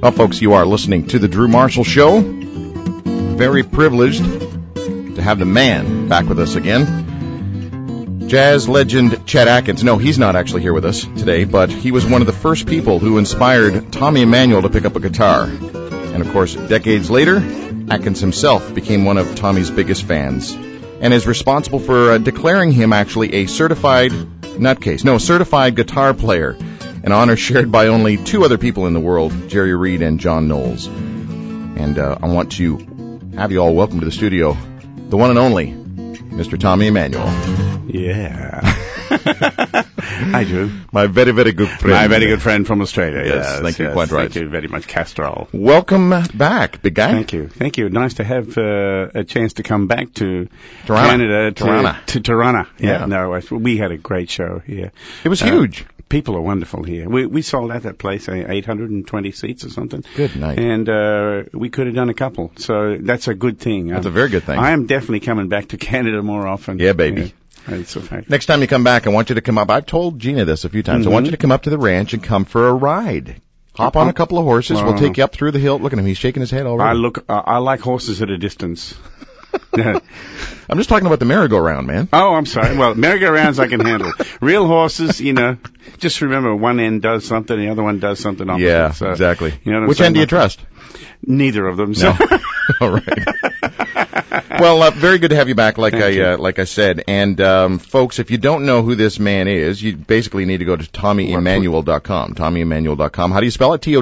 Well, folks, you are listening to The Drew Marshall Show. Very privileged to have the man back with us again. Jazz legend Chet Atkins. No, he's not actually here with us today, but he was one of the first people who inspired Tommy Emmanuel to pick up a guitar. And, of course, decades later, Atkins himself became one of Tommy's biggest fans and is responsible for declaring him actually a certified guitar player, an honor shared by only two other people in the world, Jerry Reed and John Knowles. And I want to have you all welcome to the studio, the one and only Mr. Tommy Emmanuel. Yeah. Hi, Drew. My very, very good friend. My very good friend from Australia. Yes, thank you. Quite right. Thank you very much, Castrol. Welcome back, big guy. Thank you. Nice to have a chance to come back to Toronto. Canada, to Toronto. Yeah. No, we had a great show here. It was huge. People are wonderful here. We sold out that place, 820 seats or something. Good night. And we could have done a couple, so that's a good thing. That's a very good thing. I am definitely coming back to Canada more often. Yeah, baby. Yeah. That's a fact. Next time you come back, I want you to come up. I've told Gina this a few times. I want you to come up to the ranch and come for a ride. Hop on a couple of horses. We'll take you up through the hill. Look at him. He's shaking his head already. I like horses at a distance. I'm just talking about the merry-go-round, man. Oh, I'm sorry. Well, merry-go-rounds I can handle. Real horses, just remember one end does something, the other one does something opposite. Yeah, so, exactly. You know which end do you trust? Neither of them. So. No. All right. Well, very good to have you back, like I said. And folks, if you don't know who this man is, you basically need to go to TommyEmmanuel.com. TommyEmmanuel.com. How do you spell it?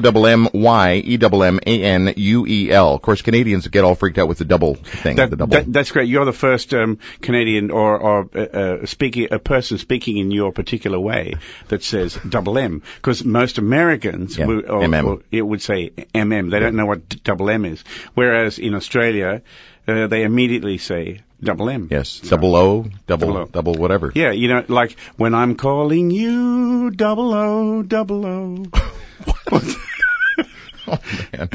TommyEmmanuel. Of course, Canadians get all freaked out with the double thing. That's great. You're the first Canadian or a person speaking in your particular way that says double M, because most Americans would say MM. They don't know what double M is. Whereas in Australia, they immediately say double M. Yes, double O, double whatever. Yeah, like when I'm calling you, double O. Oh, man.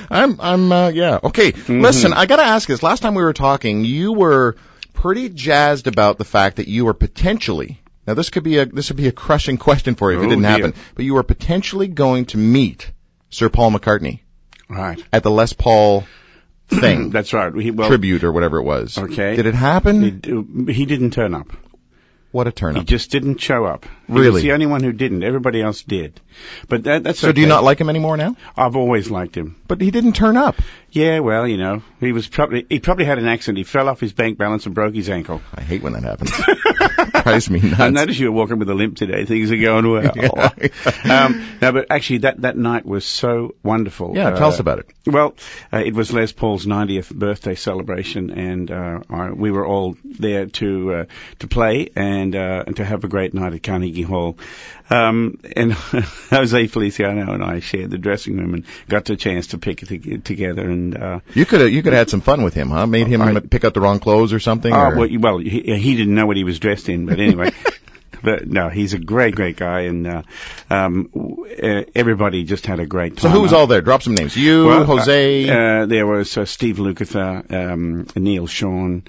Okay. Mm-hmm. Listen, I gotta ask this. Last time we were talking, you were pretty jazzed about the fact that you were potentially, now this would be a crushing question for you if it didn't happen, but you were potentially going to meet Sir Paul McCartney. Right. At the Les Paul thing. That's right. Tribute or whatever it was. Okay. Did it happen? He didn't turn up. What a turn up. He just didn't show up. Really? He was the only one who didn't. Everybody else did. But that's So do you not like him anymore now? I've always liked him. But he didn't turn up. Yeah, well, he probably had an accident. He fell off his bank balance and broke his ankle. I hate when that happens. Drives me nuts. I noticed you were walking with a limp today. Things are going well. No, but actually that night was so wonderful. Yeah, tell us about it. Well, it was Les Paul's 90th birthday celebration, and we were all there to play and to have a great night at Carnegie Hall. And Jose Feliciano and I shared the dressing room and got the chance to pick it together. And you could have had some fun with him, huh? Made him pick out the wrong clothes or something. Well, he didn't know what he was dressed in, but anyway. But no, he's a great guy, and everybody just had a great time. So who was all there? Drop some names. Jose. There was Steve Lukather, Neil Sean,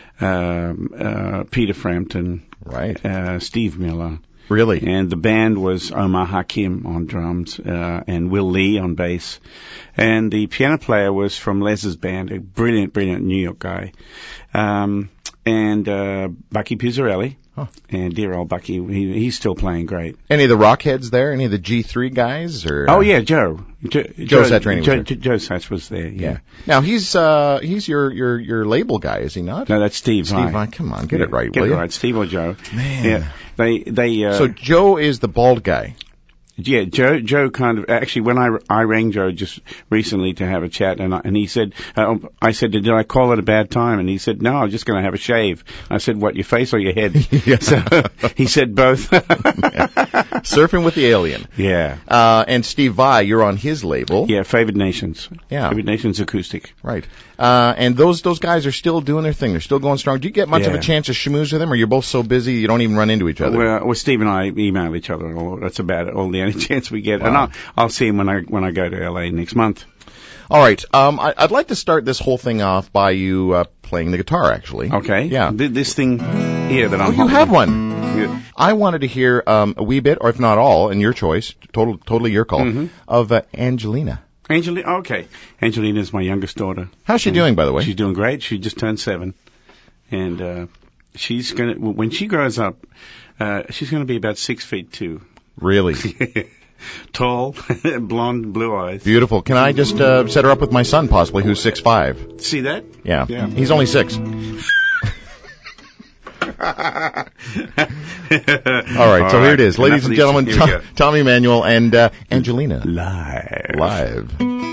Peter Frampton, right? Steve Miller. Really? And the band was Omar Hakim on drums, and Will Lee on bass. And the piano player was from Les's band, a brilliant New York guy. And Bucky Pizzarelli. Huh. And dear old Bucky, he's still playing great. Any of the Rockheads there? Any of the G3 guys? Or Oh yeah, Joe Satriani was there. Joe Sats was there. Yeah. Now he's your label guy, is he not? No, that's Steve. Steve Vai. Come on, get it right, will you? Get it right, Steve or Joe. Man. Yeah. They. So Joe is the bald guy. Yeah, Joe kind of, actually when I rang Joe just recently to have a chat and he said, I said, did I call it a bad time? And he said, no, I'm just going to have a shave. I said, what, your face or your head? Yeah. So he said both. Surfing with the Alien. Yeah. And Steve Vai, you're on his label. Yeah, Favored Nations. Yeah. Favored Nations Acoustic. Right. And those guys are still doing their thing. They're still going strong. Do you get much of a chance to schmooze with them, or you're both so busy you don't even run into each other? Well, Steve and I email each other. That's about all the only chance we get. Wow. And I'll see him when I go to LA next month. All right. I'd like to start this whole thing off by you playing the guitar, actually. Okay. Yeah. This thing here that I'm you have one. Yeah. I wanted to hear a wee bit, or if not all, and your choice, totally your call, of Angelina. Okay. Angelina's my youngest daughter. How's she doing, by the way? She's doing great. She just turned 7. And she's going to, when she grows up, she's going to be about 6'2". Really? Tall, blonde, blue eyes. Beautiful. Can I just set her up with my son, possibly, who's 6'5"? See that? Yeah. He's only 6. All right, so here it is. Ladies and gentlemen, Tommy Emmanuel and Angelina. Live.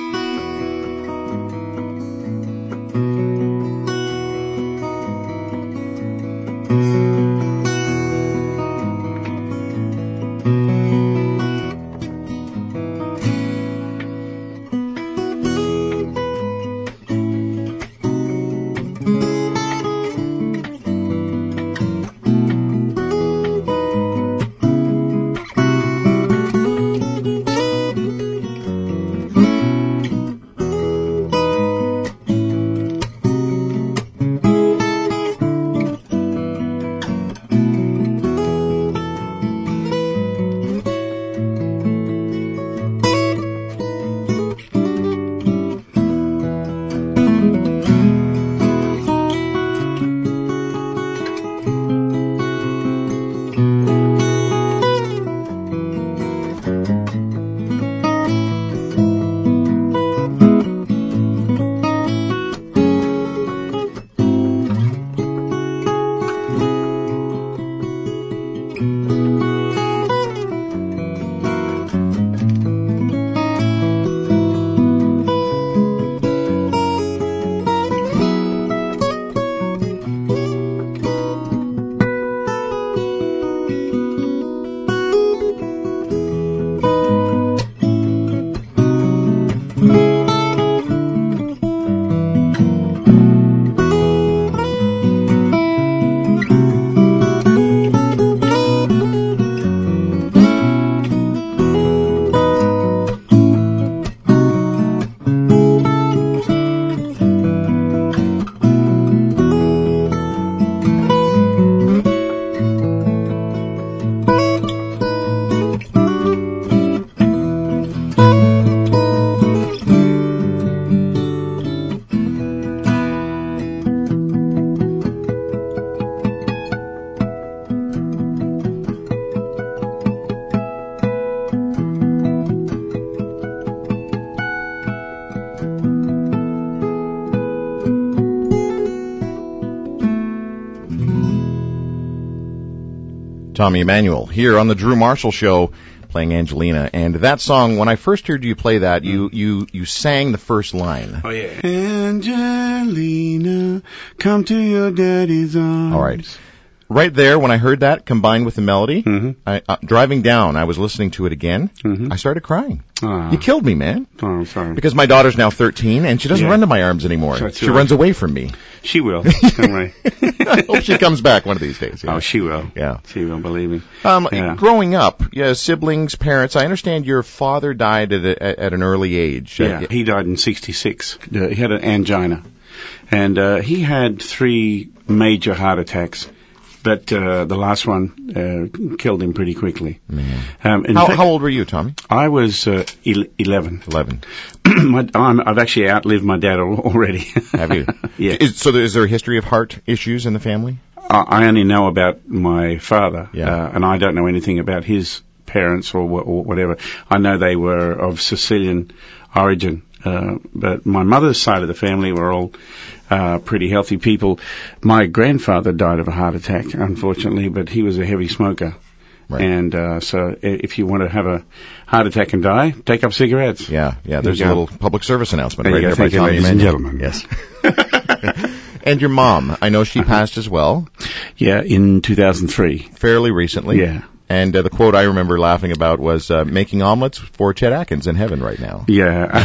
Tommy Emmanuel here on the Drew Marshall Show, playing Angelina. And that song, when I first heard you play that, you sang the first line. Oh, yeah. Angelina, come to your daddy's arms. All right. Right there, when I heard that, combined with the melody, driving down, I was listening to it again. I started crying. You killed me, man. Oh, I'm sorry. Because my daughter's now 13, and she doesn't run to my arms anymore. She runs away from me. She will. Don't worry. I hope she comes back one of these days. Yeah. Oh, she will. Yeah. She will, believe me. Growing up, siblings, parents, I understand your father died at an early age. Yeah, he died in 1966. He had an angina. And he had 3 major heart attacks. But the last one killed him pretty quickly. How old were you, Tommy? I was 11. 11. I've actually outlived my dad already. Have you? Yeah. So is there a history of heart issues in the family? I only know about my father, Yeah. and I don't know anything about his parents or whatever. I know they were of Sicilian origin. But my mother's side of the family were all pretty healthy people. My grandfather died of a heart attack, unfortunately, but he was a heavy smoker. Right. And so if you want to have a heart attack and die, take up cigarettes. Yeah. There's a little public service announcement right there by Tommy Emmanuel. And gentlemen. Yes. And your mom, I know she passed as well. Yeah, in 2003. Fairly recently. Yeah. And the quote I remember laughing about was making omelets for Chet Atkins in heaven right now. Yeah.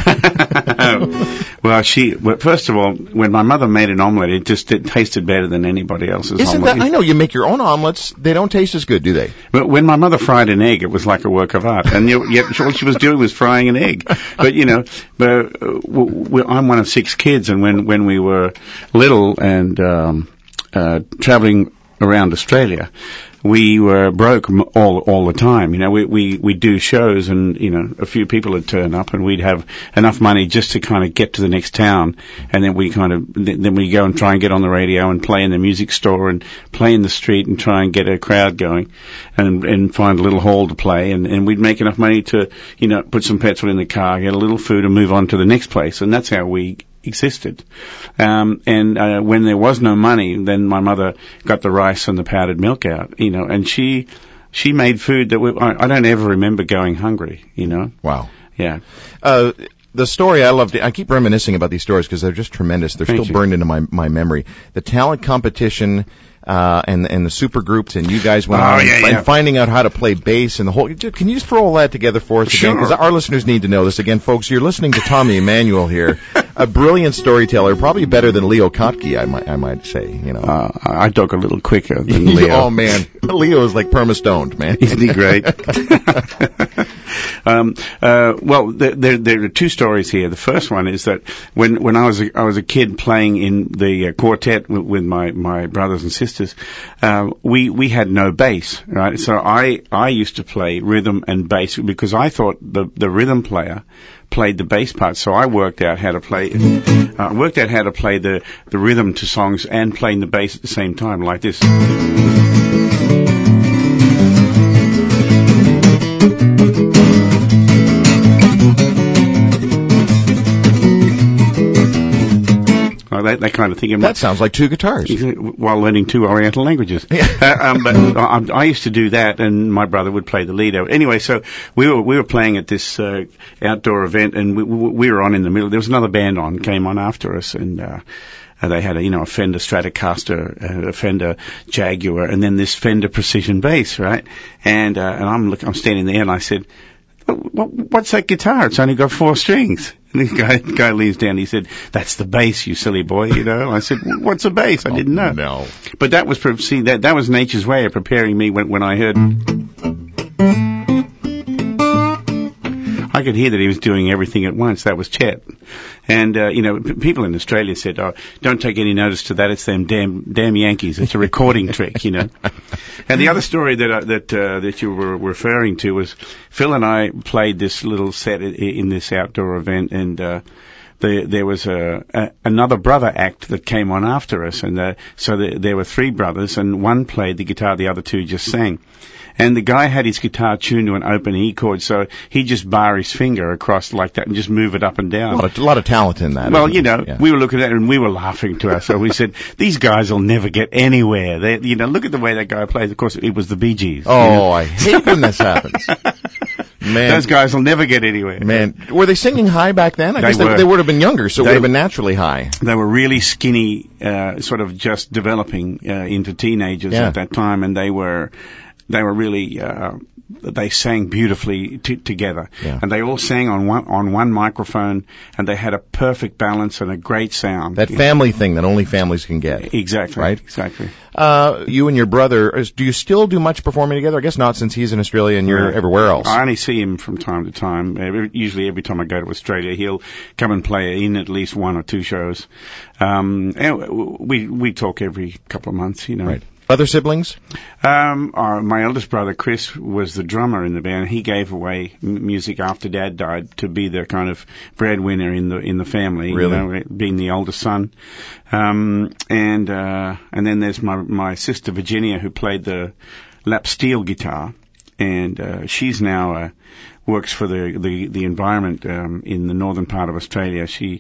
Well, first of all, when my mother made an omelet, it tasted better than anybody else's omelet. I know, you make your own omelets. They don't taste as good, do they? But when my mother fried an egg, it was like a work of art. And yet all she was doing was frying an egg. But, I'm one of 6 kids, and when we were little and traveling around Australia, we were broke all the time. You know, we'd do shows and, you know, a few people would turn up and we'd have enough money just to kind of get to the next town. And then we go and try and get on the radio and play in the music store and play in the street and try and get a crowd going and find a little hall to play. And we'd make enough money to, you know, put some petrol in the car, get a little food and move on to the next place. And that's how we existed. When there was no money, then my mother got the rice and the powdered milk out, you know, and she made food that I don't ever remember going hungry, you know. Wow. Yeah. The story I loved, I keep reminiscing about these stories because they're just tremendous. They're still burned into my memory. The talent competition, and the super groups, and you guys went on and finding out how to play bass and the whole. Can you just throw all that together for us again? Because our listeners need to know this again, folks. You're listening to Tommy Emmanuel here, a brilliant storyteller, probably better than Leo Kottke, I might say. You know, I talk a little quicker than Leo. Oh man, Leo is like perma-stoned, man. Isn't he great? Well, there are two stories here. The first one is that when I was a kid playing in the quartet with my brothers and sisters, we had no bass, right? So I used to play rhythm and bass because I thought the rhythm player played the bass part. So I worked out how to play the rhythm to songs and playing the bass at the same time, like this. That kind of thing. That sounds like two guitars. While learning two Oriental languages. But I used to do that, and my brother would play the lead. Anyway, so we were playing at this outdoor event, and we were on in the middle. There was another band came on after us, and they had a Fender Stratocaster, a Fender Jaguar, and then this Fender Precision bass, right? And I'm standing there, and I said, "What's that guitar? It's only got 4 strings." And the guy leans down. He said, "That's the bass, you silly boy." You know. I said, "What's a bass?" I didn't know. No. But that was that was nature's way of preparing me when I heard. I could hear that he was doing everything at once. That was Chet. And, people in Australia said, "Oh, don't take any notice to that. It's them damn Yankees. It's a recording trick, you know." And the other story that you were referring to was Phil and I played this little set in this outdoor event, and there was another brother act that came on after us, and so there were 3 brothers, and one played the guitar, the other 2 just sang. And the guy had his guitar tuned to an open E chord, so he'd just bar his finger across like that and just move it up and down. A lot of talent in that. Well, we were looking at it and we were laughing to ourselves. We said, "These guys will never get anywhere." Look at the way that guy plays. Of course, it was the Bee Gees. Oh, I hate when this happens. Man, those guys will never get anywhere. Man, were they singing high back then? I guess they would have been younger, so it would have been naturally high. They were really skinny, sort of just developing into teenagers at that time, and they were really, they sang beautifully together. Yeah. And they all sang on one microphone, and they had a perfect balance and a great sound. That family thing that only families can get. Exactly. Right? Exactly. You and your brother, do you still do much performing together? I guess not, since he's in Australia and you're everywhere else. I only see him from time to time. Usually every time I go to Australia, he'll come and play in at least 1 or 2 shows. And we talk every couple of months, you know. Right. Other siblings? My eldest brother, Chris, was the drummer in the band. He gave away music after Dad died to be the kind of breadwinner in the family. Really? Being the oldest son. And then there's my sister Virginia, who played the lap steel guitar, and she's now works for the environment in the northern part of Australia. She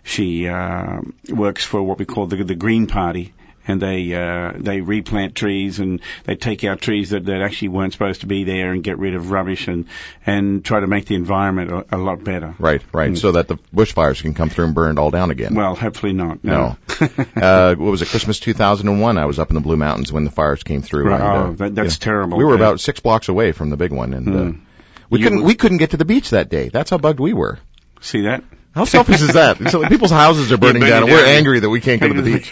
works for what we call the Green Party. And they replant trees, and they take out trees that actually weren't supposed to be there and get rid of rubbish and try to make the environment a lot better. Right. So that the bushfires can come through and burn it all down again. Well, hopefully not. No. What was it, Christmas 2001? I was up in the Blue Mountains when the fires came through. Right. And, that's terrible. We were about 6 blocks away from the big one, and we couldn't get to the beach that day. That's how bugged we were. See that? How selfish is that? So people's houses are burning down, and we're angry that we can't go to the beach.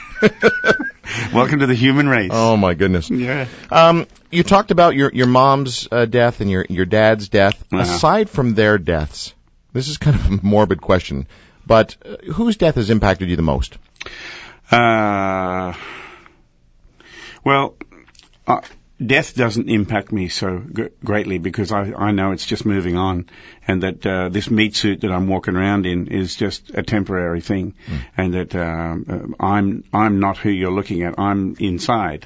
Welcome to the human race. Oh my goodness. Yeah. You talked about your mom's death and your dad's death. Uh-huh. Aside from their deaths, this is kind of a morbid question, but whose death has impacted you the most? Well, Death doesn't impact me so greatly because I know it's just moving on, and that this meat suit that I'm walking around in is just a temporary thing, and that I'm not who you're looking at. I'm inside.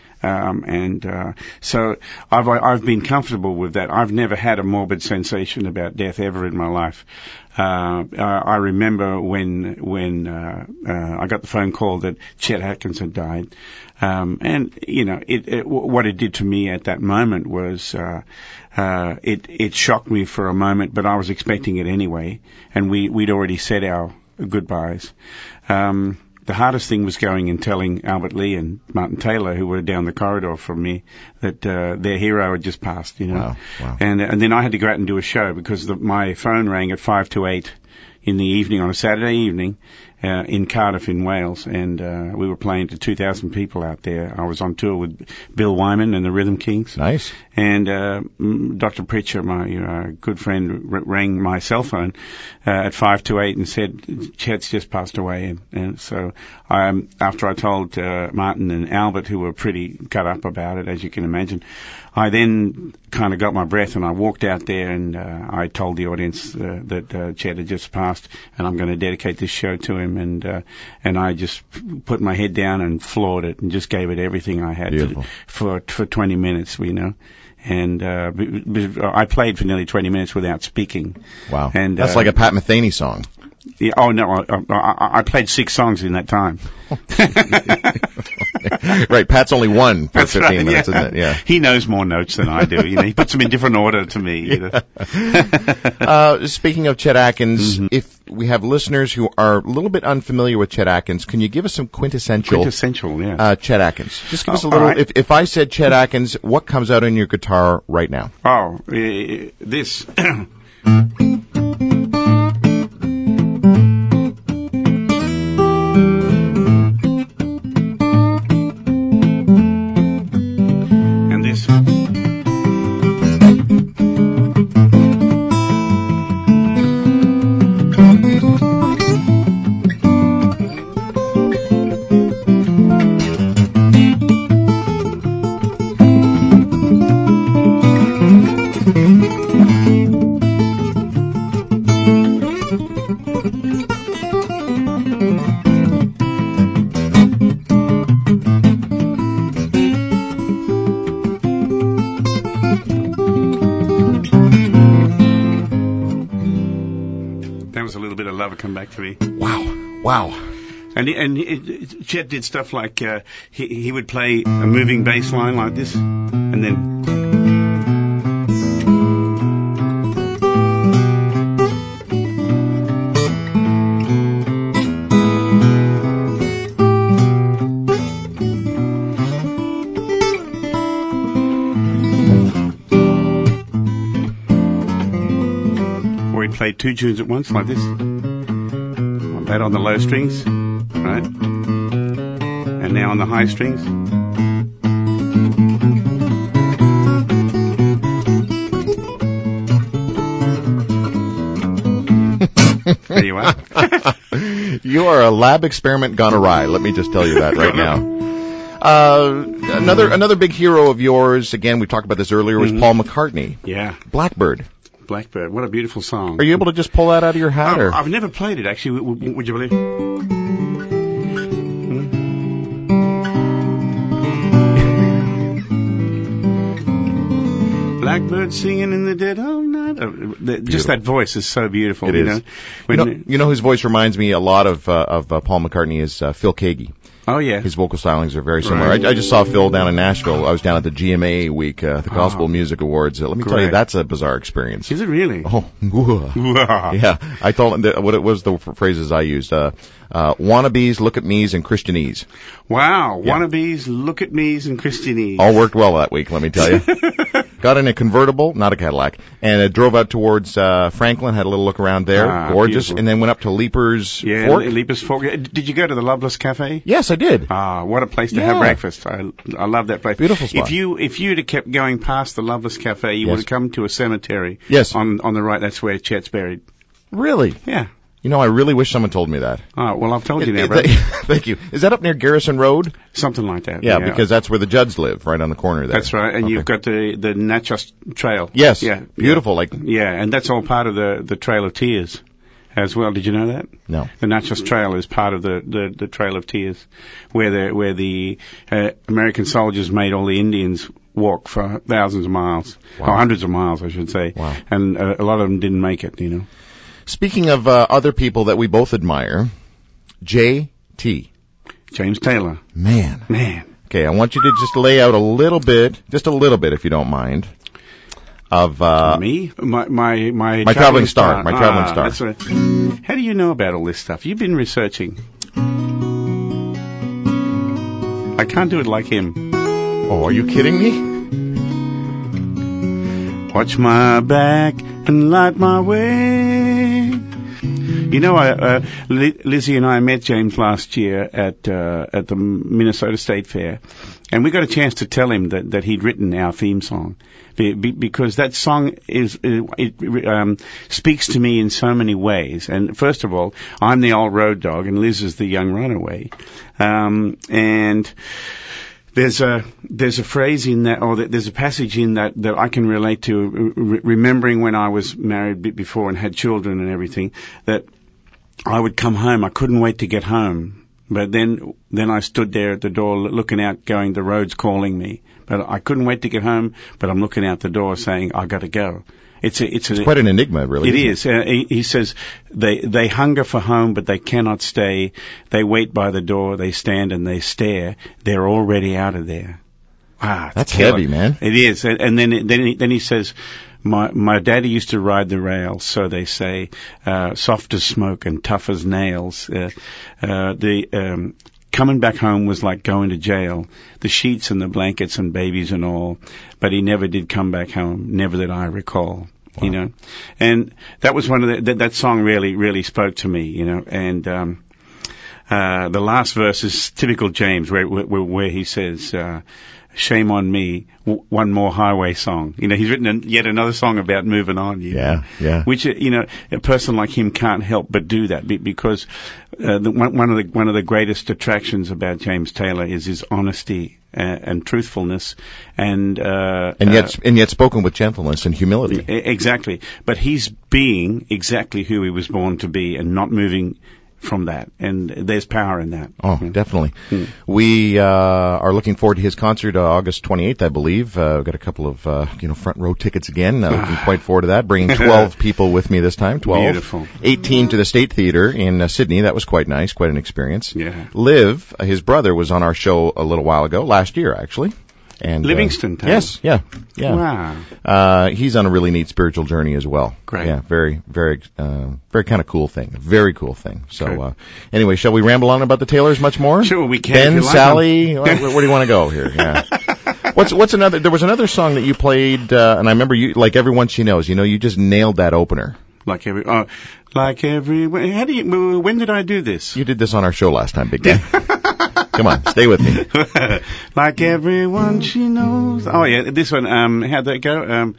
So I've been comfortable with that. I've never had a morbid sensation about death ever in my life. I remember when I got the phone call that Chet Atkins had died. And you know, what it did to me at that moment was, it shocked me for a moment, but I was expecting it anyway. And we'd already said our goodbyes. The hardest thing was going and telling Albert Lee and Martin Taylor, who were down the corridor from me, that their hero had just passed, you know. Wow. And then I had to go out and do a show because my phone rang at 5 to 8 in the evening on a Saturday evening in Cardiff in Wales, and we were playing to 2,000 people out there. I was on tour with Bill Wyman and the Rhythm Kings. Nice. And Dr. Pritchard, my good friend, rang my cell phone at 5 to 8 and said, Chet's just passed away. And so after I told Martin and Albert, who were pretty cut up about it, as you can imagine, I then kind of got my breath and I walked out there and I told the audience that Chet had just passed and I'm going to dedicate this show to him. And I just put my head down and floored it and just gave it everything I had for 20 minutes, you know. And I played for nearly 20 minutes without speaking. Wow. And that's like a Pat Metheny song. Yeah, oh no, I played 6 songs in that time. Right, Pat's only one for That's 15 right, minutes, yeah. isn't it? Yeah. He knows more notes than I do. You know, he puts them in different order to me. You know? Speaking of Chet Atkins, if we have listeners who are a little bit unfamiliar with Chet Atkins, can you give us some quintessential, yeah. Chet Atkins? Just give us a little. Right. If I said Chet Atkins, what comes out on your guitar right now? Oh, this. Come back to me. Wow. And Chet did stuff like he would play a moving bass line like this, and then. Or he'd play 2 tunes at once like this. That on the low strings, right? And now on the high strings. There you are. You are a lab experiment gone awry. Let me just tell you that right now. Another big hero of yours, again, we talked about this earlier, was Paul McCartney. Yeah. Blackbird. What a beautiful song. Are you able to just pull that out of your hat? Or? I've never played it, actually. Would you believe? Blackbird singing in the dead of night. Just that voice is so beautiful. It is. You know whose voice reminds me a lot of Paul McCartney is Phil Keaggy. Oh, yeah. His vocal stylings are very similar. Right. I just saw Phil down in Nashville. I was down at the GMA week, the Gospel Music Awards. Let me tell you, that's a bizarre experience. Is it really? Oh, yeah. I told him what it was the phrases I used. Wannabes, look at me's, and Christianese. Wow. Yeah. Wannabes, look at me's, and Christianese. All worked well that week, let me tell you. Got in a convertible, not a Cadillac, and it drove out towards Franklin, had a little look around there. Gorgeous. Beautiful. And then went up to Leaper's Fork. Leaper's Fork. Did you go to the Loveless Cafe? Yes, I did. What a place to have breakfast. I love that place. Beautiful spot. If you'd have kept going past the Loveless Cafe, you would have come to a cemetery. Yes. On the right, that's where Chet's buried. Really? Yeah. You know, I really wish someone told me that. Oh, well, I've told you now, brother. Thank you. Is that up near Garrison Road? Something like that. Yeah, because that's where the Judds live, right on the corner there. That's right, and you've got the Natchez Trail. Yes, beautiful. And that's all part of the Trail of Tears as well. Did you know that? No. The Natchez Trail is part of the Trail of Tears, where the American soldiers made all the Indians walk for thousands of miles, or hundreds of miles, I should say. Wow. And a lot of them didn't make it, you know. Speaking of other people that we both admire, J.T. James Taylor. Man. Okay, I want you to just lay out a little bit, if you don't mind, of me, my traveling star, my traveling star. That's right. How do you know about all this stuff? You've been researching. I can't do it like him. Oh, are you kidding me? Watch my back and light my way. You know, Lizzie and I met James last year at the Minnesota State Fair, and we got a chance to tell him that he'd written our theme song, because that song speaks to me in so many ways. And first of all, I'm the old road dog, and Liz is the young runaway, and there's a phrase in that, or there's a passage in that I can relate to, remembering when I was married before and had children and everything, that I would come home. I couldn't wait to get home. But then I stood there at the door looking out, going, the road's calling me. But I couldn't wait to get home, but I'm looking out the door saying, I gotta go. It's quite an enigma, really. It is. He says they hunger for home, but they cannot stay. They wait by the door. They stand and they stare. They're already out of there. That's heavy, man. It is. And then he says, my daddy used to ride the rails, so they say, soft as smoke and tough as nails. Coming back home was like going to jail. The sheets and the blankets and babies and all. But he never did come back home. Never that I recall. Wow. You know. And that was one of that song really spoke to me, you know. And, the last verse is typical James, where he says, shame on me, one more highway song. You know, he's written yet another song about moving on. Yeah. Which, you know, a person like him can't help but do that, because one of the greatest attractions about James Taylor is his honesty and truthfulness, and yet spoken with gentleness and humility. Exactly, but he's being exactly who he was born to be, and not moving from that, and there's power in that. Oh, definitely. We are looking forward to his concert August 28th, I believe. We've got a couple of front row tickets again. Looking quite forward to that. Bringing 12 people with me this time. 12. Beautiful. 18 to the State Theater in Sydney. That was quite nice, quite an experience. Yeah. Liv, his brother, was on our show a little while ago, last year actually. And Livingston Town. Yes, yeah. Wow. He's on a really neat spiritual journey as well. Great. Yeah, very kind of cool thing. Very cool thing. So, anyway, shall we ramble on about the Taylors much more? Sure, we can. Ben, Sally, where do you want to go here? Yeah. What's another? There was another song that you played, and I remember you, like Everyone She Knows. You know, you just nailed that opener. When did I do this? You did this on our show last time, big guy. Come on, stay with me. Like everyone she knows. Oh yeah, this one. How'd that go?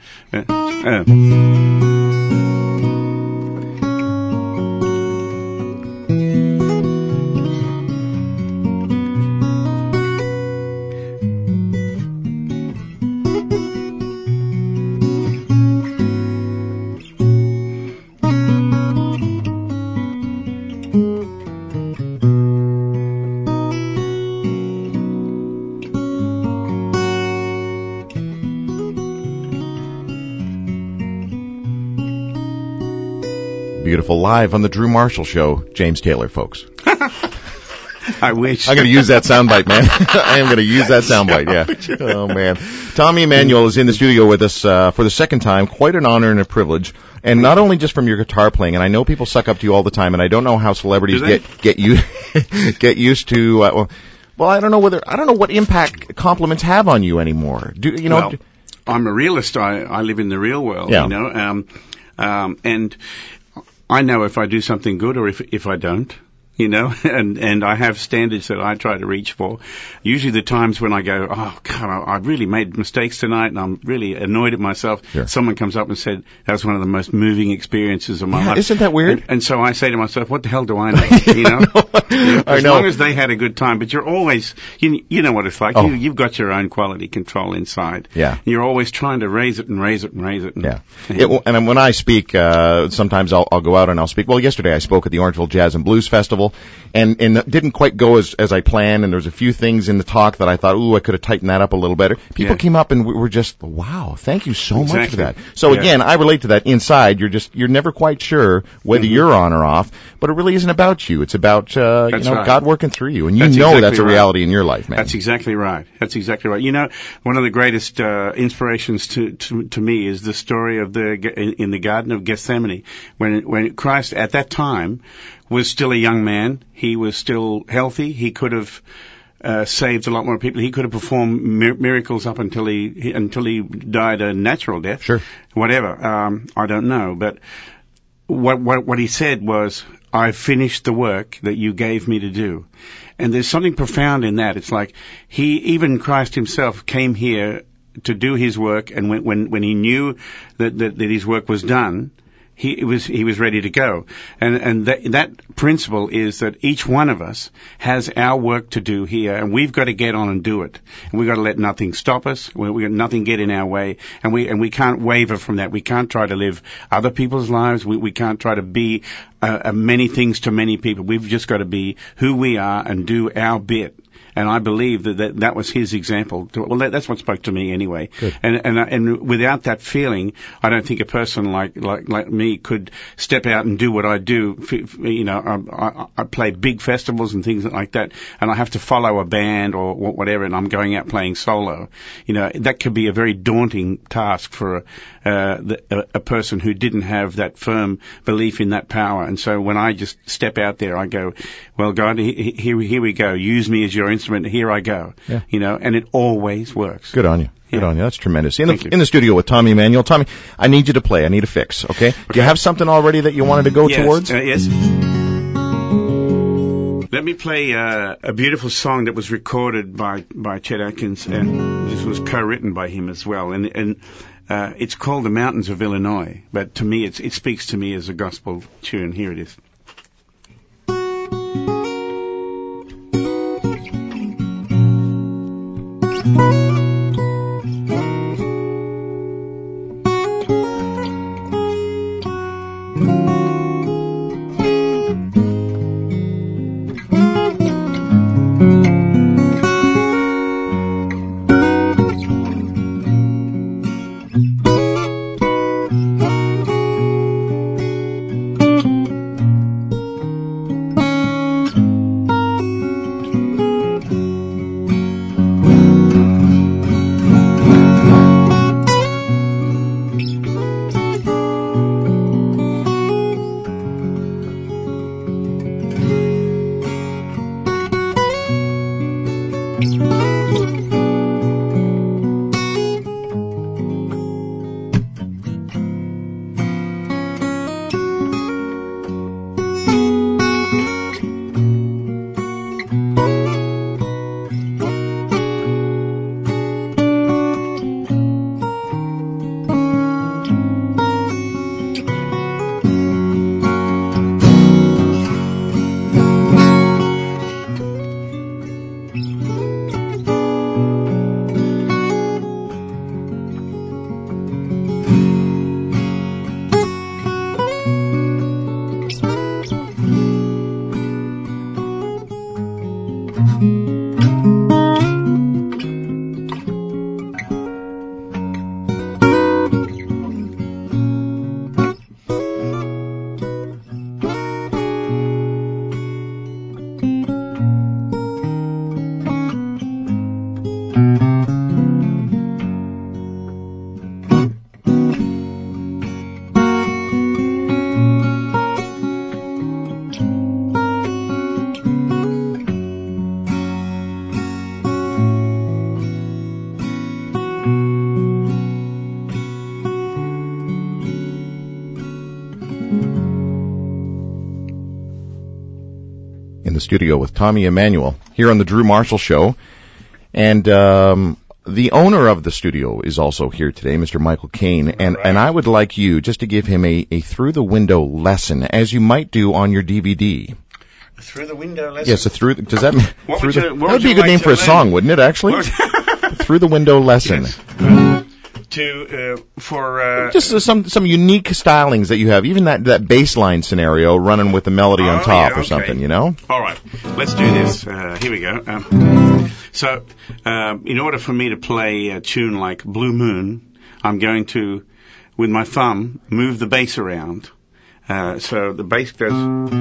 Beautiful, live on the Drew Marshall Show, James Taylor, folks. I wish. I'm going to use that soundbite, man. I am going to use that soundbite, yeah. Oh, man. Tommy Emmanuel is in the studio with us for the second time. Quite an honor and a privilege. And not only just from your guitar playing, and I know people suck up to you all the time, and I don't know how celebrities get used to, well, I don't know what impact compliments have on you anymore. Well, I'm a realist. I live in the real world, yeah. You know, and I know if I do something good or if I don't. you know, and I have standards that I try to reach for. Usually the times when I go, oh, God, I really made mistakes tonight and I'm really annoyed at myself, Sure. Someone comes up and said, that was one of the most moving experiences of my life. Isn't that weird? And so I say to myself, what the hell do I know? You know? As long as they had a good time, but you're always, you know what it's like. You've got your own quality control inside. Yeah. You're always trying to raise it and raise it and raise it. And when I speak, sometimes I'll go out and I'll speak. Well, yesterday I spoke at the Orangeville Jazz and Blues Festival, and it didn't quite go as I planned, and there was a few things in the talk that I thought, I could have tightened that up a little better. People came up and were just, wow, thank you so much for that. So again, I relate to that. Inside, you're never quite sure whether you're on or off, but it really isn't about you. It's about, God working through you, and that's a reality in your life, man. That's exactly right. You know, one of the greatest inspirations to me is the story of in the Garden of Gethsemane, when Christ at that time was still a young man. He was still healthy. He could have saved a lot more people. He could have performed miracles up until he died a natural death. Sure. Whatever. I don't know. But what he said was, I finished the work that you gave me to do. And there's something profound in that. It's like even Christ himself came here to do his work, and when he knew that his work was done, he was ready to go. And that principle is that each one of us has our work to do here, and we've got to get on and do it. And we've got to let nothing stop us. We got nothing get in our way, and we can't waver from that. We can't try to live other people's lives. We can't try to be many things to many people. We've just got to be who we are and do our bit. And I believe that was his example. Well, that's what spoke to me anyway. Good. And without that feeling, I don't think a person like me could step out and do what I do. You know, I play big festivals and things like that, and I have to follow a band or whatever, and I'm going out playing solo. You know, that could be a very daunting task for a person who didn't have that firm belief in that power. And so when I just step out there, I go, well, God, here we go. Use me as your instrument. Here I go. Yeah. You know, and it always works. Good on you. Good on you. That's tremendous. In the studio with Tommy Emmanuel. Tommy, I need you to play. I need a fix, okay? Do you have something already that you wanted to go towards? Yes. Let me play a beautiful song that was recorded by Chet Atkins, and this was co-written by him as well. And it's called The Mountains of Illinois, but to me, it speaks to me as a gospel tune. Here it is. studio with Tommy Emmanuel here on the Drew Marshall Show. And the owner of the studio is also here today, Mr. Michael Caine. And I would like you just to give him a through-the-window lesson, as you might do on your DVD. Through the window lesson? Yes, does that mean... that would be a good name for a song, wouldn't it, actually? Through the window lesson. Yes. Just some unique stylings that you have, even that bass line scenario running with the melody on top or something, you know? All right, let's do this. Here we go. In order for me to play a tune like Blue Moon, I'm going to, with my thumb, move the bass around. So the bass goes...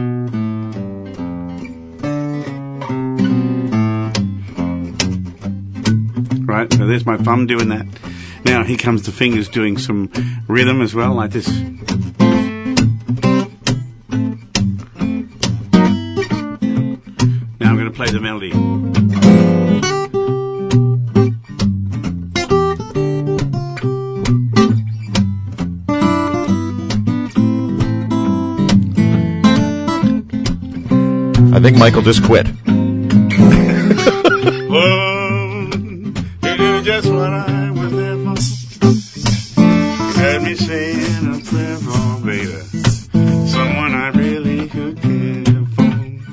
Right, so there's my thumb doing that. Now here comes the fingers doing some rhythm as well, like this. Now I'm going to play the melody. I think Michael just quit. Just what I was there for. You had me saying a prayer for, baby, someone I really could care for.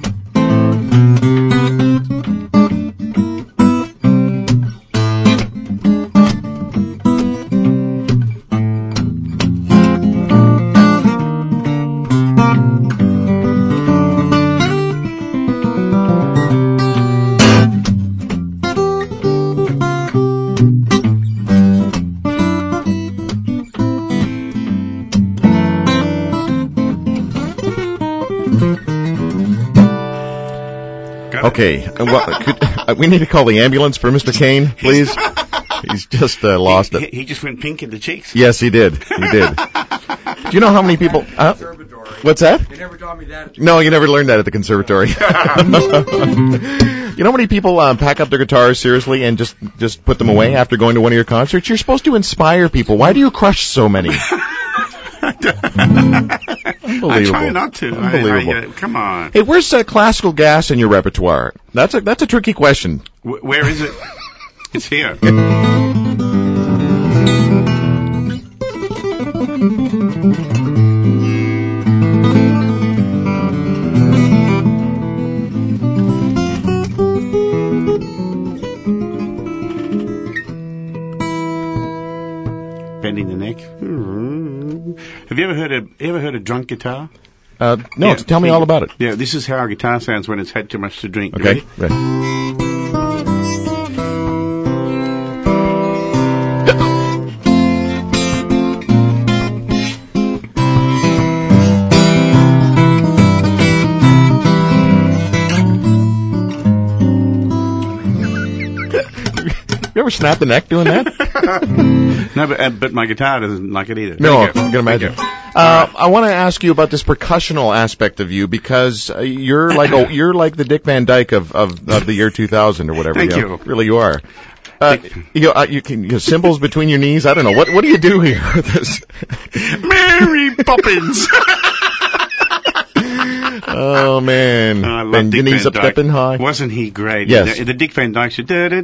Okay, we need to call the ambulance for Mr. Caine, please. He's just lost it. He just went pink in the cheeks. Yes, he did. He did. Do you know how many people... What's that? You never taught me that. No, you never learned that at the conservatory. You know how many people pack up their guitars seriously and just put them away after going to one of your concerts? You're supposed to inspire people. Why do you crush so many? Unbelievable. I try not to. Unbelievable. Come on. Hey, where's classical gas in your repertoire? That's a tricky question. Where is it? It's here. Bending the neck. Have you ever heard a drunk guitar? No, yeah, tell me all about it. Yeah, this is how a guitar sounds when it's had too much to drink. Okay. Ready? You ever snap the neck doing that? No, but my guitar doesn't like it either. No, I can imagine. I want to ask you about this percussional aspect of you, because you're like the Dick Van Dyke of the year 2000 or whatever. Thank you. Really, you are. You can cymbals between your knees. I don't know what do you do here with this? Mary Poppins. Oh man! I love Dick knees Van up stepping high. Wasn't he great? Yes. The Dick Van Dyke should. Yeah,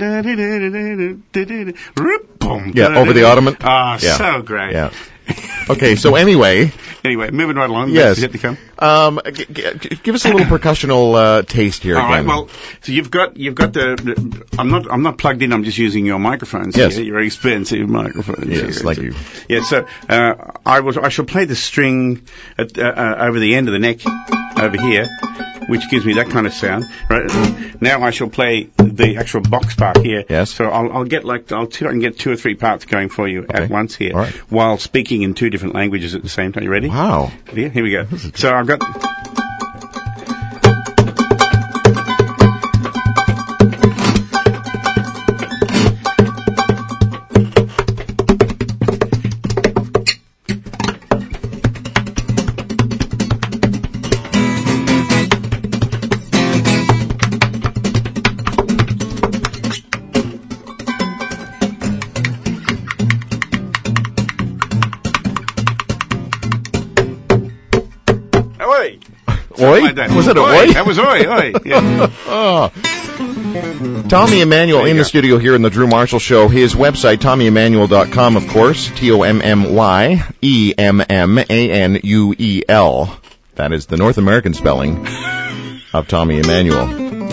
over the ottoman. Ah, so great. Yeah. Okay, so anyway, moving right along. Yes. Yet to come. Give us a little percussional taste here. All again. right. Well, so you've got the. I'm not plugged in. I'm just using your microphones. Yes. Here, your expensive microphones. Yes, here. like you. Yeah. So I shall play the string over the end of the neck over here, which gives me that kind of sound. Right. Now I shall play the actual box part here. Yes. So I'll see if I can get 2 or 3 parts going for you at once here, right, while speaking in 2 different languages at the same time. You ready? Wow. Yeah, here we go. So I've got. Oi? Like that. Was it oi? oi? That was oi. Yeah. Oh. Tommy Emmanuel in the studio here in the Drew Marshall Show. His website, TommyEmmanuel.com, of course. TommyEmmanuel. That is the North American spelling of Tommy Emmanuel.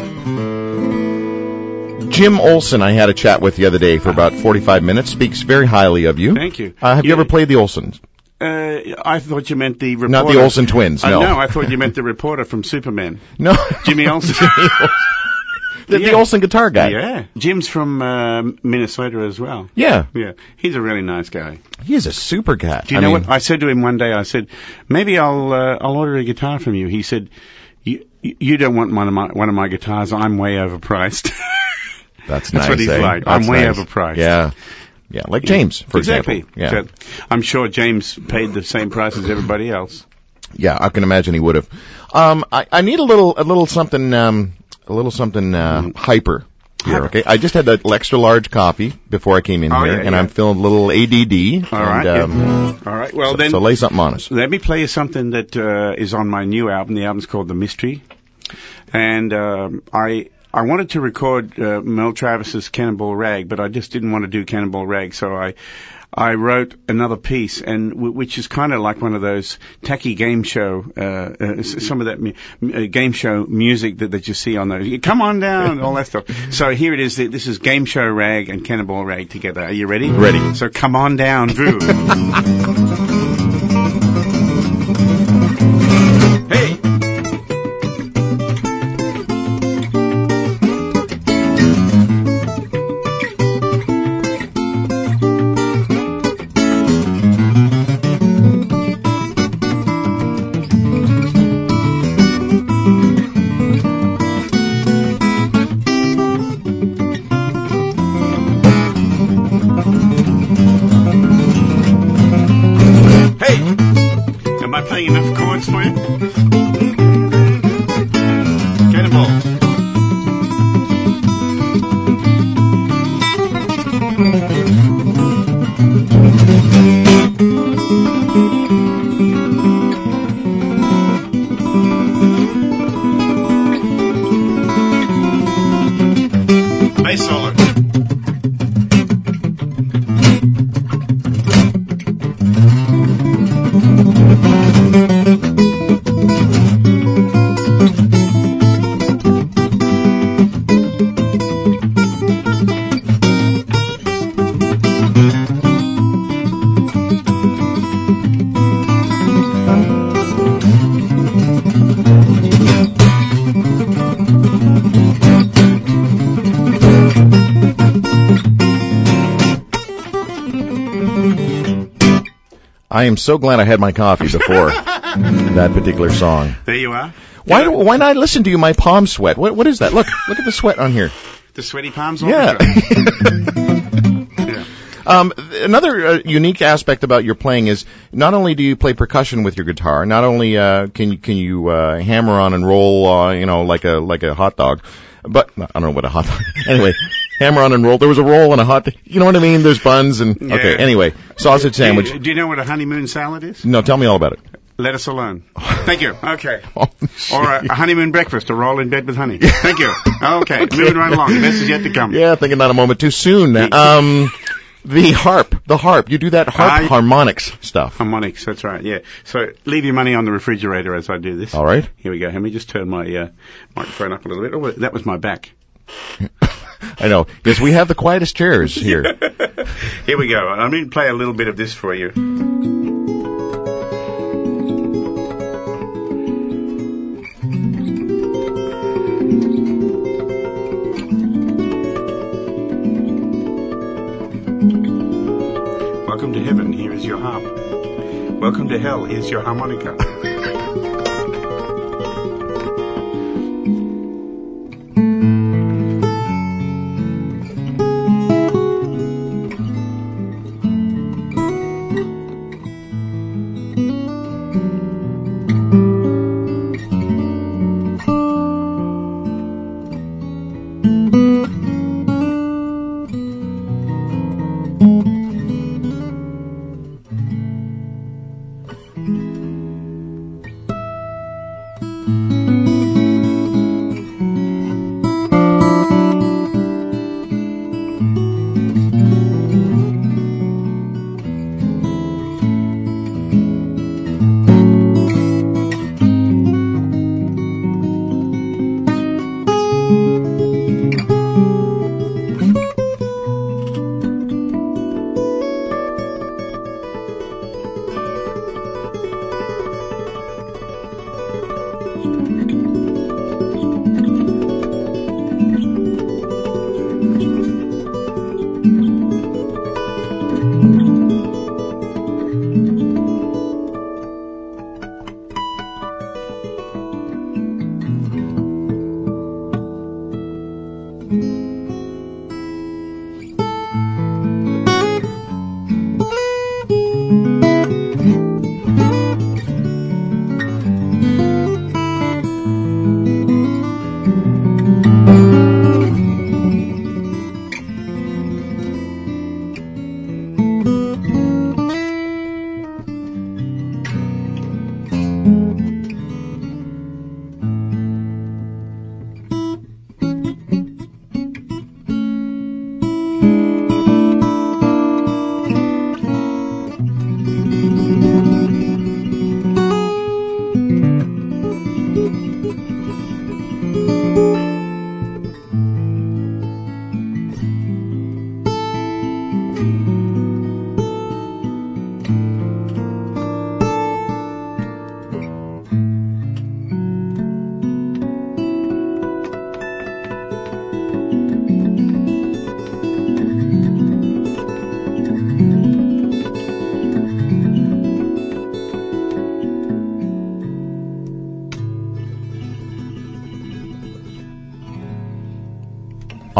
Jim Olsen, I had a chat with the other day for about 45 minutes. Speaks very highly of you. Thank you. Have you ever played the Olsens? I thought you meant the reporter. Not the Olsen twins, no. No, I thought you meant the reporter from Superman. No. Jimmy Olsen. The Olsen guitar guy. Yeah. Jim's from Minnesota as well. Yeah. Yeah. He's a really nice guy. He is a super cat. Do you know what? I said to him one day, I said, maybe I'll order a guitar from you. He said, you don't want one of my guitars. I'm way overpriced. That's nice. That's what he's like. That's I'm way nice. overpriced. Yeah. Yeah, like James, for example. Exactly. Yeah. So I'm sure James paid the same price as everybody else. Yeah, I can imagine he would have. I need a little something hyper here. Okay, I just had that extra large coffee before I came in here, and I'm feeling a little ADD. All right. All right. Well, so lay something on us. Let me play you something that is on my new album. The album's called The Mystery, and I wanted to record Mel Travis's Cannonball Rag, but I just didn't want to do Cannonball Rag, so I wrote another piece, and which is kind of like one of those tacky game show, some of that game show music that you see on those. Come on down, all that stuff. So here it is. This is Game Show Rag and Cannonball Rag together. Are you ready? Ready. So come on down, Drew. Hey. Enough chords for you? Cannonball. Bass solo. I am so glad I had my coffee before that particular song. There you are. Why not listen to you? My palms sweat. What is that? Look at the sweat on here. The sweaty palms. Yeah. Another unique aspect about your playing is not only do you play percussion with your guitar, not only can you hammer on and roll, like a hot dog, but I don't know what a hot dog. Anyway, hammer on and roll. There was a roll and a hot. You know what I mean? There's buns and okay. Anyway, sausage sandwich. Do you know what a honeymoon salad is? No, tell me all about it. Lettuce alone. Thank you. Okay. Or a honeymoon breakfast, a roll in bed with honey. Thank you. Okay. Moving right along. The best is yet to come. Yeah, thinking not a moment too soon. The harp. You do that harmonics stuff. Harmonics, that's right, yeah. So leave your money on the refrigerator as I do this. All right. Here we go. Let me just turn my microphone up a little bit. Oh, that was my back. I know. Yes, we have the quietest chairs here. Here we go. I'm going to play a little bit of this for you. Welcome to heaven, here is your harp. Welcome to hell, here's your harmonica.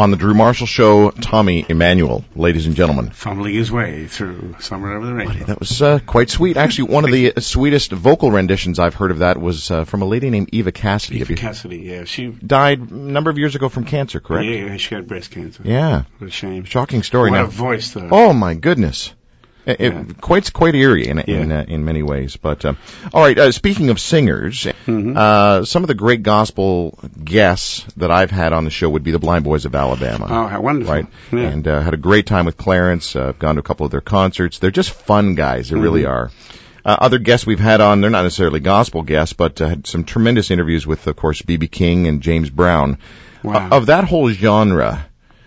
On the Drew Marshall Show, Tommy Emmanuel, ladies and gentlemen. Fumbling his way through Somewhere Over the Rainbow. That was quite sweet. Actually, one of the sweetest vocal renditions I've heard of that was from a lady named Eva Cassidy. Eva Cassidy, yeah. She died a number of years ago from cancer, correct? Yeah, she had breast cancer. Yeah. What a shame. Shocking story. What now. a voice, though. Oh, my goodness. Quite eerie in many ways. But all right, speaking of singers, some of the great gospel guests that I've had on the show would be the Blind Boys of Alabama. Oh, how wonderful! Right, yeah. And had a great time with Clarence. Gone to a couple of their concerts. They're just fun guys. They really are. Other guests we've had on, they're not necessarily gospel guests, but had some tremendous interviews with, of course, B.B. King and James Brown. Wow. Of that whole genre.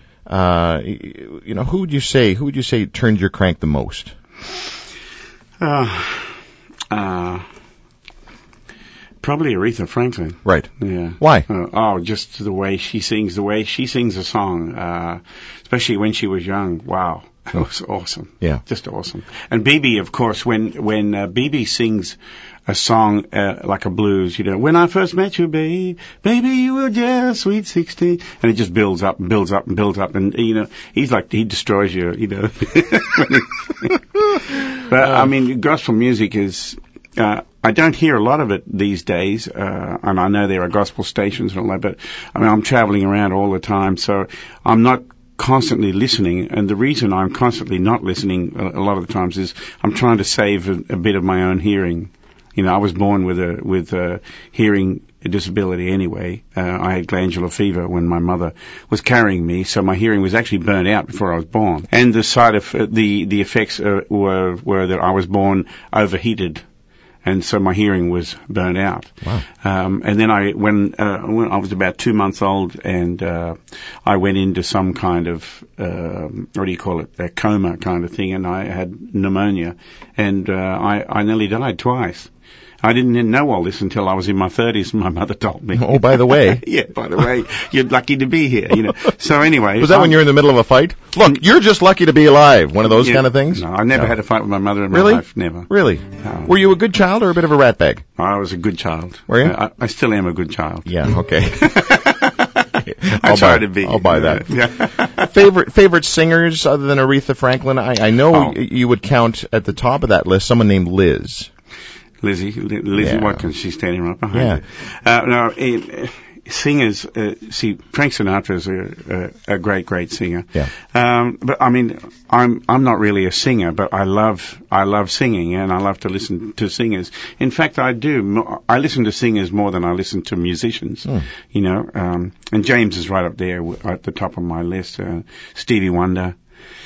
Who would you say turned your crank the most? Probably Aretha Franklin. Right. Yeah. Why? Just the way she sings a song, especially when she was young. Wow. It was awesome. Yeah. Just awesome. And BB, of course, when BB sings a song like a blues, when I first met you, baby, you were just sweet 16, and it just builds up and builds up and builds up, and he destroys you, But I mean, gospel music is. I don't hear a lot of it these days, and I know there are gospel stations and all that, but I mean, I'm traveling around all the time, so I'm not constantly listening, and the reason I'm constantly not listening a lot of the times is I'm trying to save a bit of my own hearing. I was born with a hearing disability anyway. I had glandular fever when my mother was carrying me, so my hearing was actually burnt out before I was born. And the the effects were that I was born overheated. And so my hearing was burnt out. Wow. And then when I was about 2 months old, and I went into some kind of a coma kind of thing, and I had pneumonia, and I nearly died twice. I didn't know all this until I was in my 30s, and my mother told me. Oh, by the way. Yeah, by the way, you're lucky to be here, So anyway. Was that when you're in the middle of a fight? Look, you're just lucky to be alive. One of those kind of things? No, I never had a fight with my mother in my life. Never. Really? No. Were you a good child or a bit of a ratbag? I was a good child. Were you? I still am a good child. Yeah, okay. I'll try to be. I'll buy that. Yeah. Favorite singers other than Aretha Franklin? I know you would count at the top of that list someone named Liz. Lizzie Watkins, she's standing right behind you. Singers, Frank Sinatra is a great singer. Yeah. But I mean, I'm not really a singer, but I love singing, and I love to listen to singers. In fact, I do. I listen to singers more than I listen to musicians. And James is right up there at the top of my list. Stevie Wonder.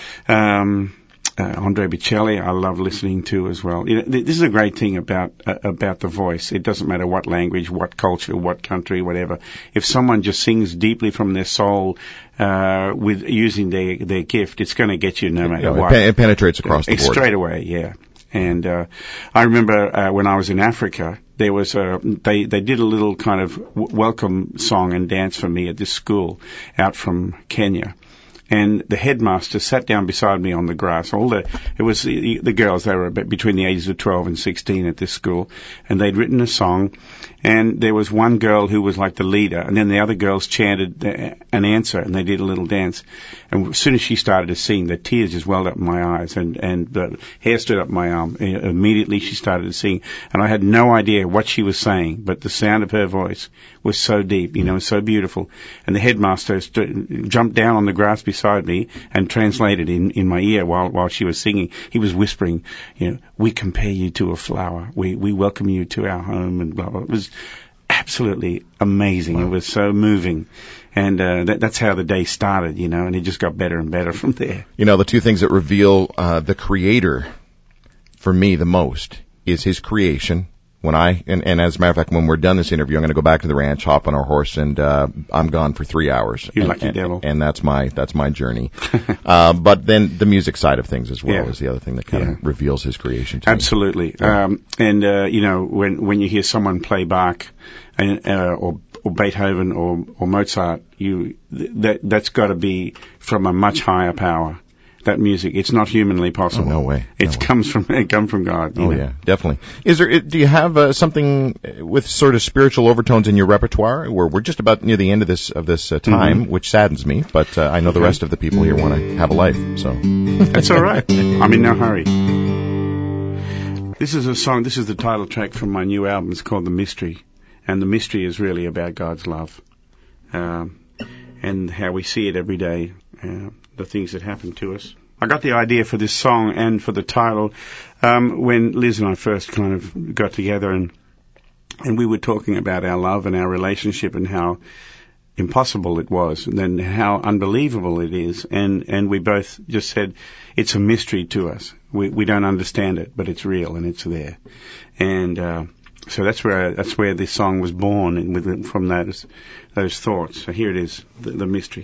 Andre Bocelli, I love listening to as well. This is a great thing about the voice. It doesn't matter what language, what culture, what country, whatever. If someone just sings deeply from their soul, with using their gift, it's going to get you no matter what. It penetrates across the board. Straight away, yeah. And I remember when I was in Africa, there was they did a little kind of welcome song and dance for me at this school out from Kenya. And the headmaster sat down beside me on the grass. It was the girls, they were between the ages of 12 and 16 at this school, and they'd written a song, and there was one girl who was like the leader, and then the other girls chanted an answer, and they did a little dance. And as soon as she started to sing, the tears just welled up in my eyes, and the hair stood up my arm. Immediately she started to sing, and I had no idea what she was saying, but the sound of her voice was so deep, so beautiful. And the headmaster jumped down on the grass beside me and translated in my ear while she was singing. He was whispering, we compare you to a flower. We welcome you to our home, and blah, blah. It was absolutely amazing. Wow. It was so moving. And that's how the day started, and it just got better and better from there. The two things that reveal the Creator for me the most is His creation. And as a matter of fact, when we're done this interview, I'm going to go back to the ranch, hop on our horse, and I'm gone for 3 hours. You lucky devil. And that's my journey. But then the music side of things as well is the other thing that kind of reveals His creation to Absolutely. me. When you hear someone play Bach or Beethoven or Mozart, that's got to be from a much higher power. that music. It's not humanly possible. Oh, no way. It comes from God. Oh, yeah, definitely. Do you have something with sort of spiritual overtones in your repertoire? We're just about near the end of this time, which saddens me, but I know the rest of the people here want to have a life, so. That's all right. I'm in no hurry. This is a song, this is the title track from my new album. It's called The Mystery. And the mystery is really about God's love. And how we see it every day, the things that happen to us. I got the idea for this song and for the title when Liz and I first kind of got together, and we were talking about our love and our relationship and how impossible it was, and then how unbelievable it is, and we both just said it's a mystery to us. We don't understand it, but it's real and it's there, and so that's where this song was born, and from those thoughts. So here it is, the mystery.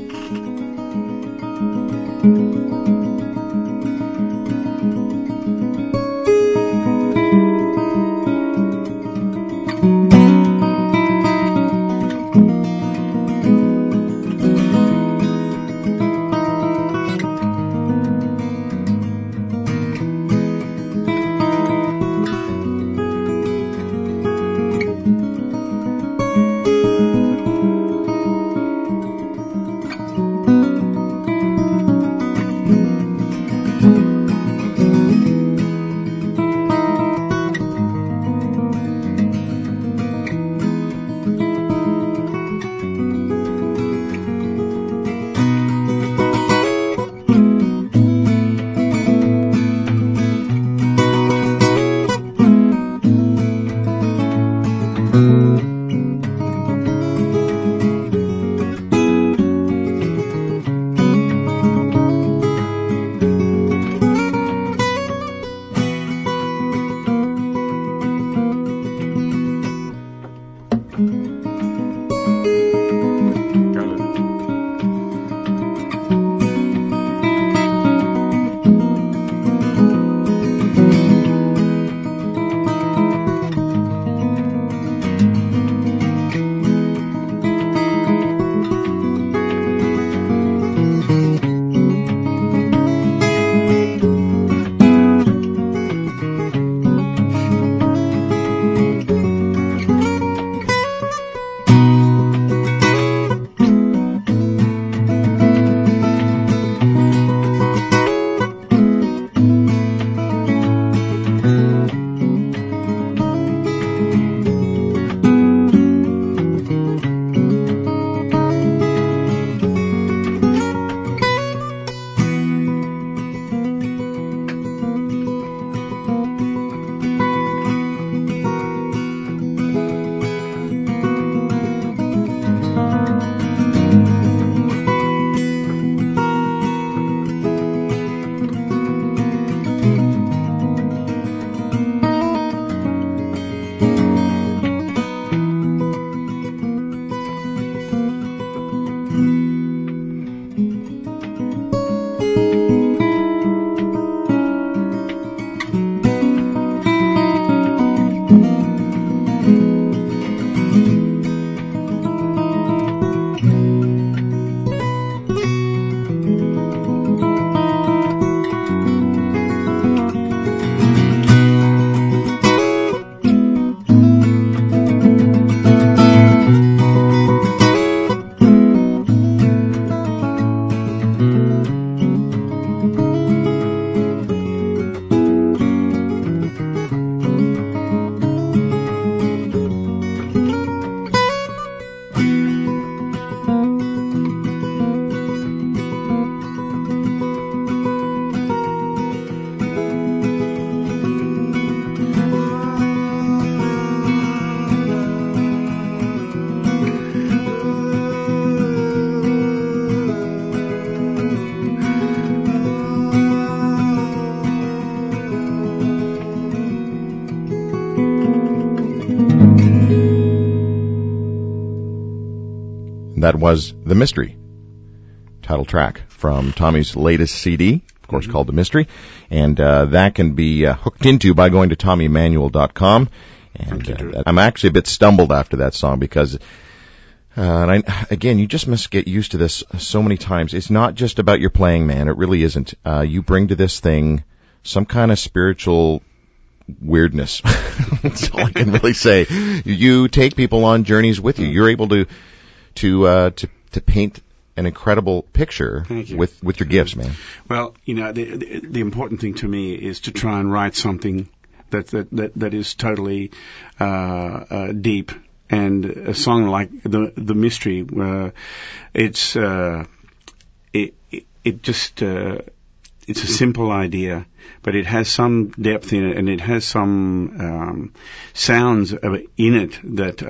That was The Mystery, title track from Tommy's latest CD, of course, called The Mystery. And that can be hooked into by going to TommyEmmanuel.com. And I'm actually a bit stumbled after that song because And again, you just must get used to this so many times. It's not just about your playing, man. It really isn't. You bring to this thing some kind of spiritual weirdness. That's all I can really say. You take people on journeys with you. You're able to paint an incredible picture with your gifts, man. Well, the important thing to me is to try and write something that is totally deep. And a song like the Mystery, it's a simple idea, but it has some depth in it, and it has some sounds in it that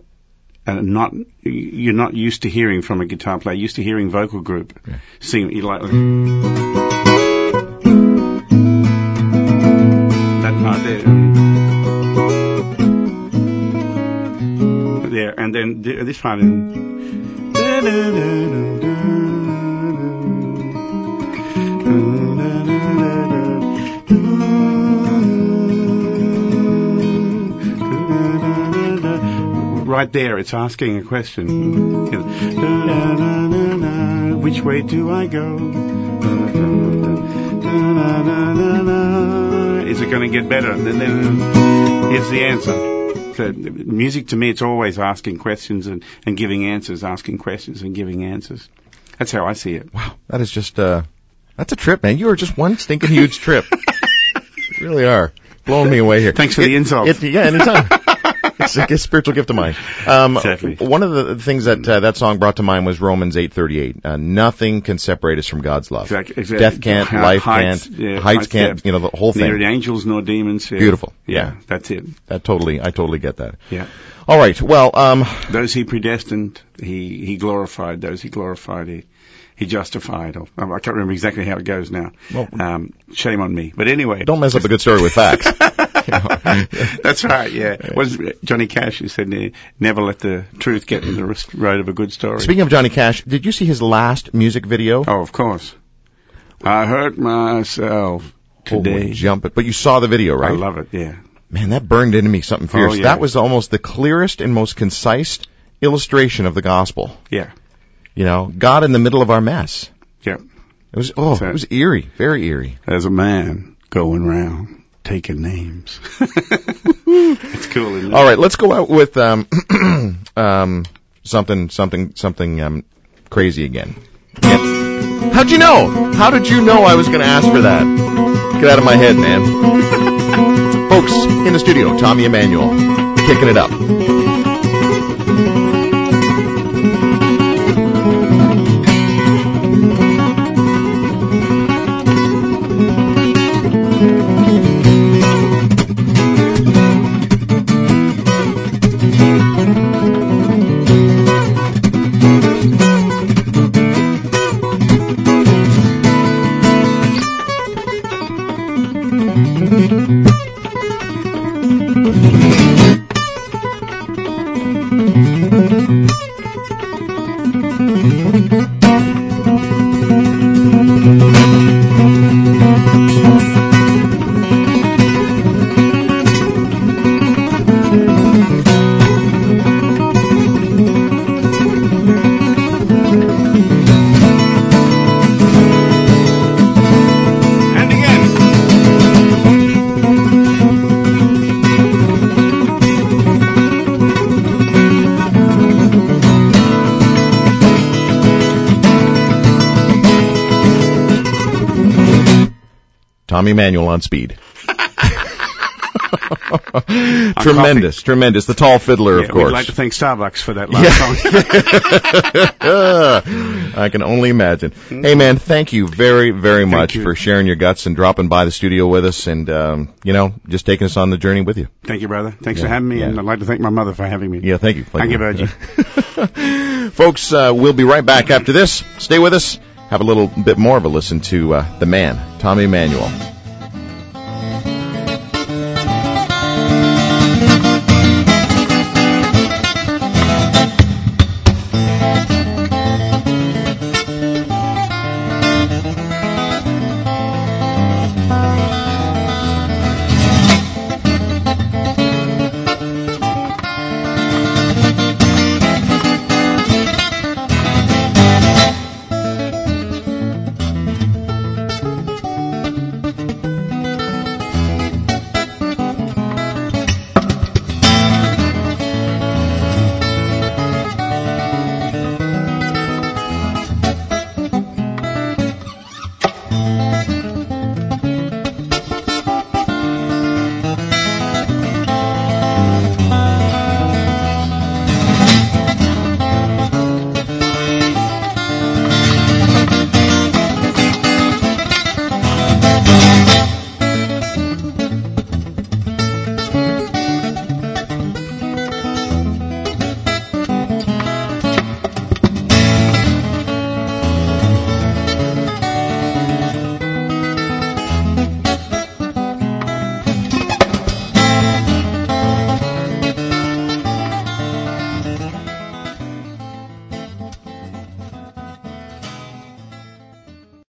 you're not used to hearing from a guitar player. You're used to hearing vocal group sing. You like that part there. There, and then this part in right there, it's asking a question. Which way do I go? Is it going to get better? And then here's the answer. So music to me, it's always asking questions and giving answers, asking questions and giving answers. That's how I see it. Wow, that is just that's a trip, man. You are just one stinking huge trip. You really are. Blowing me away here. Thanks for the insult. Yeah, anytime. It's a spiritual gift of mine. Exactly. One of the things that song brought to mind was Romans 8:38. Nothing can separate us from God's love. Exactly. Death can't, life can't, heights can't. The whole thing. Neither angels nor demons. Yeah. Beautiful. Yeah, that's it. I totally get that. Yeah. All right. Well, those he predestined, he glorified. Those he glorified, he justified. I can't remember exactly how it goes now. Well, shame on me. But anyway, don't mess up a good story with facts. That's right, yeah. Was Johnny Cash who said, never let the truth get in the road of a good story. Speaking of Johnny Cash, did you see his last music video? Oh, of course. I hurt myself today. Jump it. But you saw the video, right? I love it, yeah. Man, that burned into me something fierce. Oh, yeah. That was almost the clearest and most concise illustration of the gospel. Yeah. God in the middle of our mess. Yeah. It was eerie, very eerie. There's a man going round taking names. It's cool, isn't it? All right, let's go out with something crazy again. Yeah. How'd you know? How did you know I was going to ask for that? Get out of my head, man. Folks, in the studio, Tommy Emmanuel, kicking it up. Tommy Emmanuel on speed. Tremendous. The tall fiddler, of course. We'd like to thank Starbucks for that last song. I can only imagine. Hey, man, thank you very, very much for sharing your guts and dropping by the studio with us and, just taking us on the journey with you. Thank you, brother. Thanks for having me, and I'd like to thank my mother for having me. Yeah, thank you. Thank you, Virgie. Folks, we'll be right back after this. Stay with us. Have a little bit more of a listen to the man, Tommy Emmanuel.